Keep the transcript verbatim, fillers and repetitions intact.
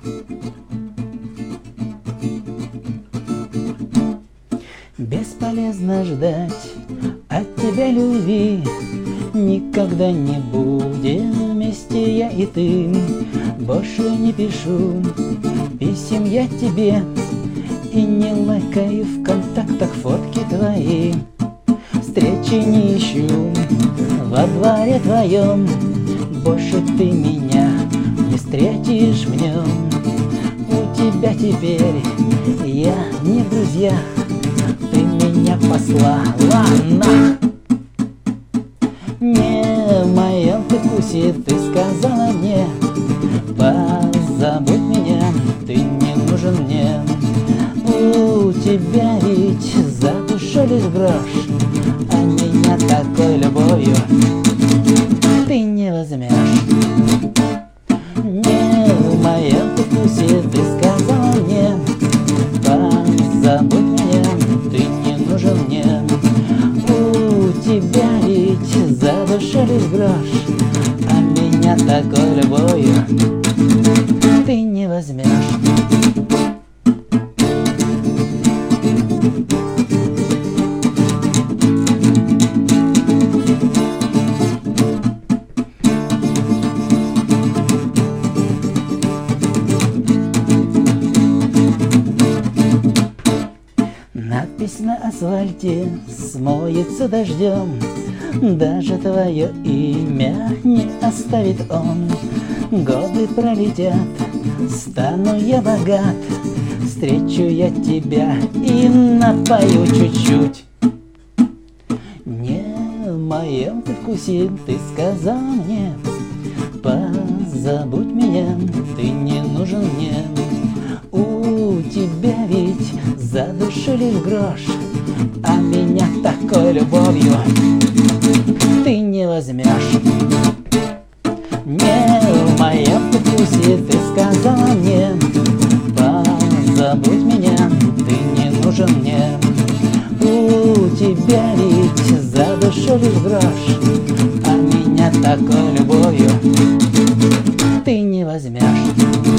Бесполезно ждать от тебя любви, никогда не будем вместе я и ты. Больше не пишу писем я тебе и не лайкаю в контактах фотки твои. Встречи не ищу во дворе твоем, больше ты меня не встретишь в нем. У тебя теперь я не в друзьях, ты меня послала нах. Не в моем ты вкусе, ты сказала мне, позабудь меня, ты не нужен мне. У тебя ведь за душой лишь грош, а меня такой любовью ты не возьмешь. Не в моем ты вкусе, ты сказала мне, позабудь меня, ты не нужен мне. У тебя ведь за душой лишь грош, а меня такой любовью ты не возьмешь. Надпись на асфальте смоется дождем, даже твое имя не оставит он. Годы пролетят, стану я богат, встречу я тебя и напою чуть-чуть. Не в моем ты вкусе, ты сказал мне, позабудь меня, ты не нужен мне. У тебя ведь за душой лишь грош, а меня такой любовью ты не возьмешь. Не в моем ты вкусе, ты сказала мне, позабудь меня, ты не нужен мне. У тебя ведь за душой лишь грош, а меня такой любовью ты не возьмешь.